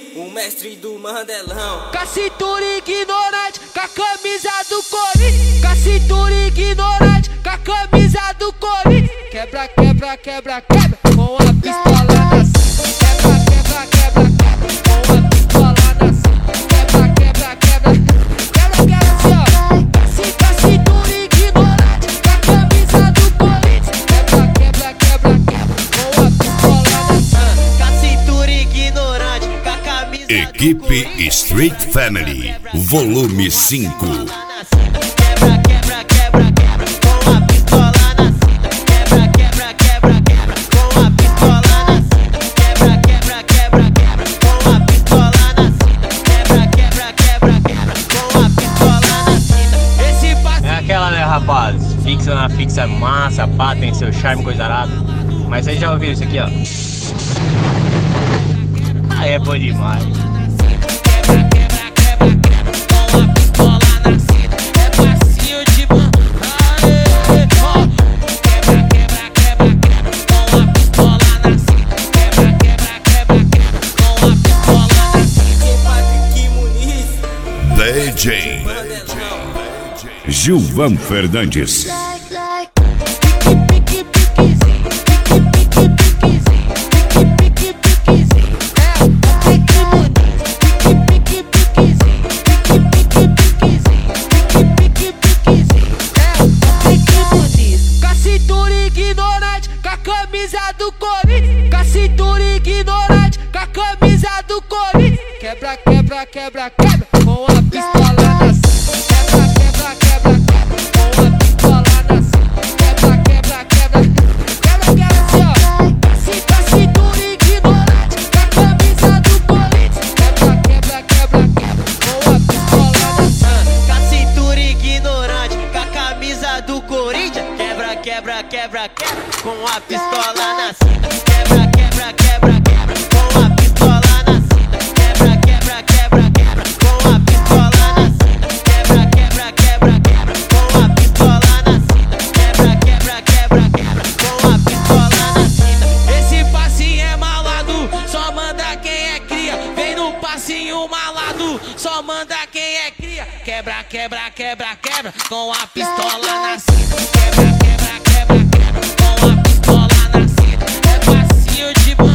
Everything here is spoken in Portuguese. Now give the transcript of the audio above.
o mestre do Mandelão. Com a cintura ignorante, com a camisa do Corinthians. Com a cintura ignorante, com a camisa do Corinthians. Quebra, quebra, quebra, quebra, com a pistola na cinta. Quebra, quebra, quebra, quebra, com a pistola na cinta. Quebra, quebra, quebra, quebra, quebra assim ó. Com a cintura ignorante, com a camisa do Corinthians. Quebra, quebra, quebra, quebra, com a pistola na cinta. Com a cintura ignorante, com a camisa do Equipe Street Family, volume 5. Quebra, quebra, quebra, quebra, com a pistola na cinta. Quebra, quebra, quebra, quebra, com a pistola na cinta. Quebra, quebra, quebra, quebra, com a pistola na cinta. Quebra, quebra, quebra, quebra, com a pistola na cinta. Esse passe é aquela, né, rapaz? Fixa na fixa, massa, pá, tem seu charme, coisa arada. Mas vocês já ouviram isso aqui, ó? Aí é bom demais. DJ Gilvan Fernandes. Do Corinthians, com a cintura ignorante, com a camisa do Corinthians. Quebra, quebra, quebra, quebra, com a pistola na cinta. Quebra, quebra, quebra, quebra, com a pistola na cinta. Quebra, quebra, quebra, quebra, quebra assim ó. Com a cintura ignorante, com a camisa do Corinthians. Quebra, quebra, quebra, quebra, com a pistola na cinta. com a cintura ignorante, com a camisa do Corinthians. Quebra, quebra, quebra, quebra, com a pistola na cinta. Quebra, quebra, quebra, quebra, com a pistola na cinta. Quebra, quebra, quebra, quebra, com a pistola na cinta. Quebra, quebra, quebra, quebra, com a pistola na cinta. Quebra, quebra, quebra, quebra, com a pistola na cinta. Esse passinho é malado, só manda quem é cria. Vem no passinho malado, só manda quem é cria. Quebra, quebra, quebra, quebra, com a pistola na cinta. Quebra, quebra, quebra, quebra, com a pistola na cinta. É passinho de